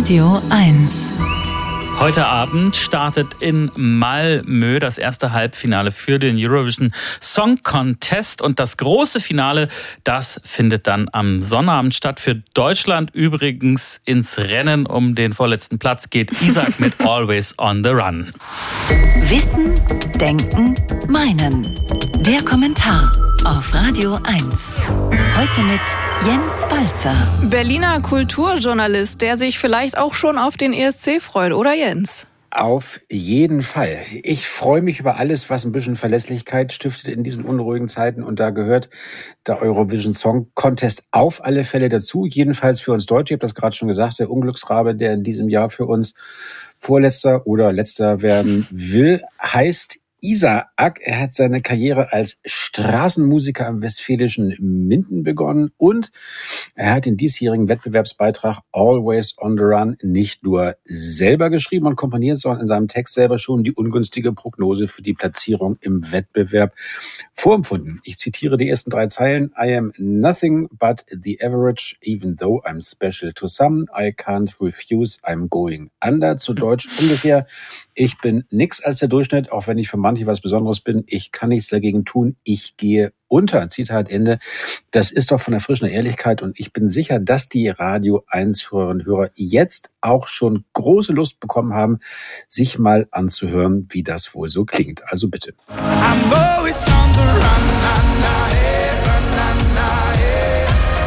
Radio 1. Heute Abend startet in Malmö das erste Halbfinale für den Eurovision Song Contest. Und das große Finale, das findet dann am Sonnabend statt. Für Deutschland übrigens ins Rennen um den vorletzten Platz geht Isak mit Always on the Run. Wissen, Denken, Meinen. Der Kommentar auf Radio 1. Heute mit Jens Balzer. Berliner Kulturjournalist, der sich vielleicht auch schon auf den ESC freut, oder Jens? Auf jeden Fall. Ich freue mich über alles, was ein bisschen Verlässlichkeit stiftet in diesen unruhigen Zeiten. Und da gehört der Eurovision Song Contest auf alle Fälle dazu. Jedenfalls für uns Deutsche. Ich habe das gerade schon gesagt, der Unglücksrabe, der in diesem Jahr für uns Vorletzter oder Letzter werden will, heißt Isak. Er hat seine Karriere als Straßenmusiker am westfälischen Minden begonnen und er hat den diesjährigen Wettbewerbsbeitrag Always on the Run nicht nur selber geschrieben und komponiert, sondern in seinem Text selber schon die ungünstige Prognose für die Platzierung im Wettbewerb vorempfunden. Ich zitiere die ersten 3 Zeilen. I am nothing but the average, even though I'm special to some. I can't refuse, I'm going under. Zu Deutsch ungefähr: Ich bin nix als der Durchschnitt, auch wenn ich für manche was Besonderes bin. Ich kann nichts dagegen tun. Ich gehe unter. Zitat Ende. Das ist doch von erfrischender Ehrlichkeit und ich bin sicher, dass die Radio 1 Hörerinnen und Hörer jetzt auch schon große Lust bekommen haben, sich mal anzuhören, wie das wohl so klingt. Also bitte. I'm always on the run, na, na, hey, run, na, na, hey.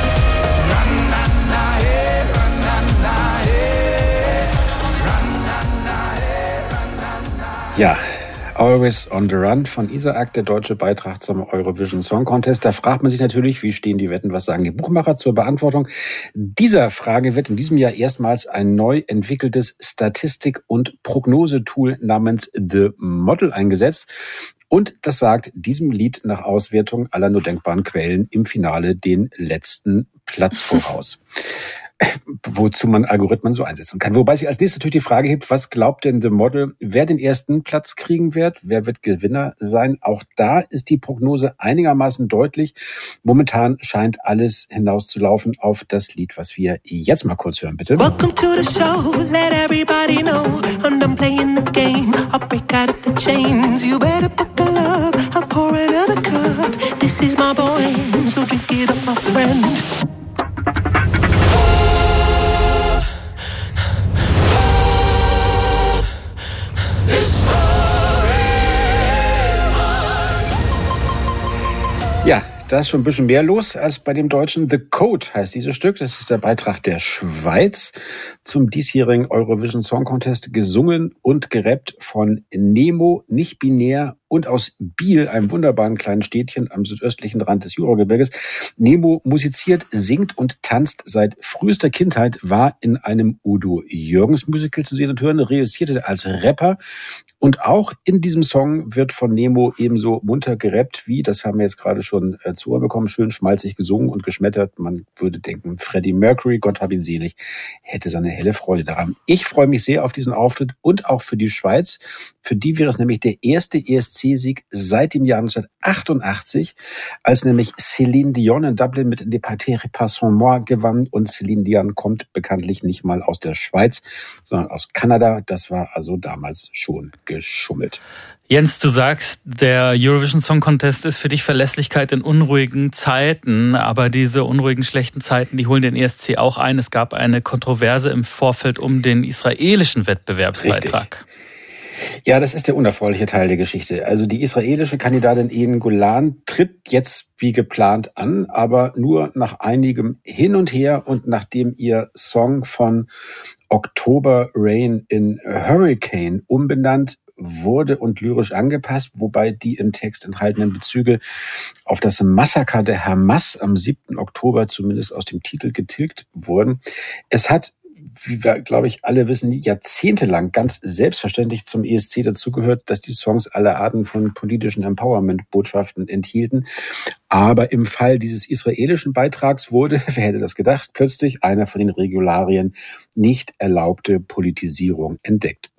Run, na, na, hey, run, na, na, hey. Run, na, na, hey, run, na, na. Ja. Always on the Run von Isak, der deutsche Beitrag zum Eurovision Song Contest. Da fragt man sich natürlich, wie stehen die Wetten, was sagen die Buchmacher? Zur Beantwortung dieser Frage wird in diesem Jahr erstmals ein neu entwickeltes Statistik- und Prognosetool namens The Model eingesetzt. Und das sagt diesem Lied nach Auswertung aller nur denkbaren Quellen im Finale den letzten Platz voraus. Wozu man Algorithmen so einsetzen kann. Wobei sich als nächstes natürlich die Frage hebt, was glaubt denn The Model, wer den ersten Platz kriegen wird? Wer wird Gewinner sein? Auch da ist die Prognose einigermaßen deutlich. Momentan scheint alles hinauszulaufen auf das Lied, was wir jetzt mal kurz hören, bitte. Welcome to the show, let everybody know. I'm done playing the game, I'll break out of the chains. You better buckle up, I'll pour another cup. This is my boy, so drink it up, my friend. Ja, da ist schon ein bisschen mehr los als bei dem Deutschen. The Code heißt dieses Stück. Das ist der Beitrag der Schweiz zum diesjährigen Eurovision Song Contest, gesungen und gerappt von Nemo, nicht binär und aus Biel, einem wunderbaren kleinen Städtchen am südöstlichen Rand des Juragebirges. Nemo musiziert, singt und tanzt seit frühester Kindheit, war in einem Udo Jürgens Musical zu sehen und hören, reüssierte als Rapper. Und auch in diesem Song wird von Nemo ebenso munter gerappt wie, das haben wir jetzt gerade schon zu Ohren bekommen, schön schmalzig gesungen und geschmettert. Man würde denken, Freddie Mercury, Gott hab ihn selig, hätte seine helle Freude daran. Ich freue mich sehr auf diesen Auftritt und auch für die Schweiz. Für die wäre es nämlich der erste ESC-Sieg seit dem Jahr 1988, als nämlich Céline Dion in Dublin mit Ne partez pas sans moi gewann. Und Céline Dion kommt bekanntlich nicht mal aus der Schweiz, sondern aus Kanada. Das war also damals schon geschummelt. Jens, du sagst, der Eurovision Song Contest ist für dich Verlässlichkeit in unruhigen Zeiten, aber diese unruhigen, schlechten Zeiten, die holen den ESC auch ein. Es gab eine Kontroverse im Vorfeld um den israelischen Wettbewerbsbeitrag. Richtig. Ja, das ist der unerfreuliche Teil der Geschichte. Also die israelische Kandidatin Eden Golan tritt jetzt wie geplant an, aber nur nach einigem Hin und Her und nachdem ihr Song von October Rain in Hurricane umbenannt wurde und lyrisch angepasst, wobei die im Text enthaltenen Bezüge auf das Massaker der Hamas am 7. Oktober zumindest aus dem Titel getilgt wurden. Es hat, wie wir, glaube ich, alle wissen, jahrzehntelang ganz selbstverständlich zum ESC dazugehört, dass die Songs alle Arten von politischen Empowerment-Botschaften enthielten. Aber im Fall dieses israelischen Beitrags wurde, wer hätte das gedacht, plötzlich einer von den Regularien nicht erlaubte Politisierung entdeckt.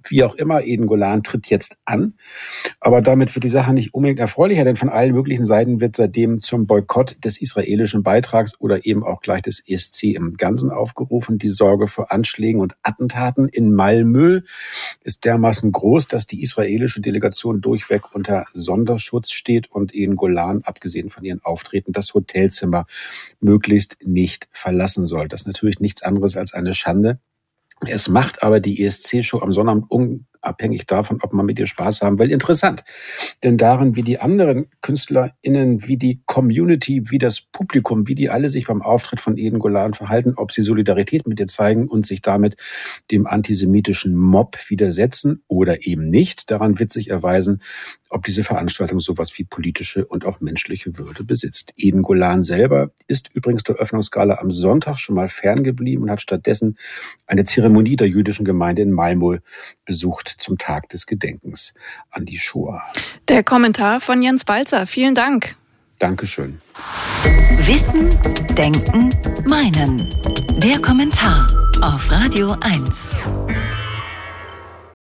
Wie auch immer, Eden Golan tritt jetzt an. Aber damit wird die Sache nicht unbedingt erfreulicher, denn von allen möglichen Seiten wird seitdem zum Boykott des israelischen Beitrags oder eben auch gleich des ESC im Ganzen aufgerufen. Die Sorge vor Anschlägen und Attentaten in Malmö ist dermaßen groß, dass die israelische Delegation durchweg unter Sonderschutz steht und Eden Golan, abgesehen von ihren Auftreten, das Hotelzimmer möglichst nicht verlassen soll. Das ist natürlich nichts anderes als eine Schande. Es macht aber die ESC-Show am Sonnabend unabhängig davon, ob man mit ihr Spaß haben will, interessant. Denn darin, wie die anderen KünstlerInnen, wie die Community, wie das Publikum, wie die alle sich beim Auftritt von Eden Golan verhalten, ob sie Solidarität mit ihr zeigen und sich damit dem antisemitischen Mob widersetzen oder eben nicht. Daran wird sich erweisen, ob diese Veranstaltung sowas wie politische und auch menschliche Würde besitzt. Eden Golan selber ist übrigens der Öffnungsgala am Sonntag schon mal ferngeblieben und hat stattdessen eine Zeremonie der jüdischen Gemeinde in Malmö besucht zum Tag des Gedenkens an die Shoah. Der Kommentar von Jens Balzer. Vielen Dank. Dankeschön. Wissen, Denken, Meinen. Der Kommentar auf Radio 1.